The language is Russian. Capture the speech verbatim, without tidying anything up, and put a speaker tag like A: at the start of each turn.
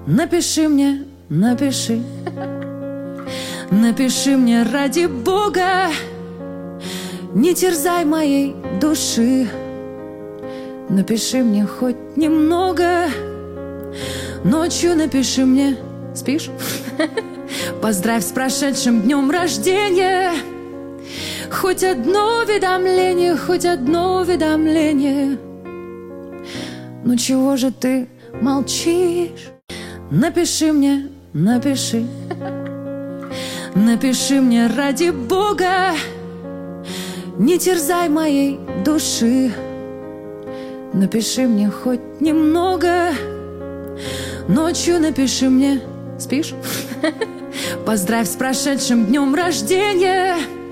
A: Напиши мне, напиши. Напиши мне ради Бога, не терзай моей души. Напиши мне хоть немного. Ночью напиши мне. Спишь? Поздравь с прошедшим днем рождения. Хоть одно уведомление, хоть одно уведомление. Ну чего же ты молчишь? Напиши мне, напиши. Напиши мне ради Бога, не терзай моей души. Напиши мне хоть немного. Ночью напиши мне. Спишь? Поздравь с прошедшим днем рождения.